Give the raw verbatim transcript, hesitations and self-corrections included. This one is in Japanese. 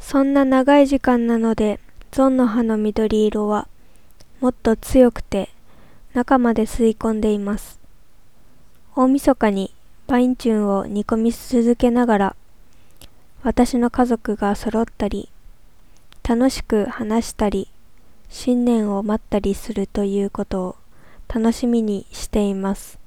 そんな長い時間なので、ゾンの葉の緑色はもっと強くて中まで吸い込んでいます。大晦日にバインチュンを煮込み続けながら、私の家族が揃ったり、楽しく話したり、新年を待ったりするということを楽しみにしています。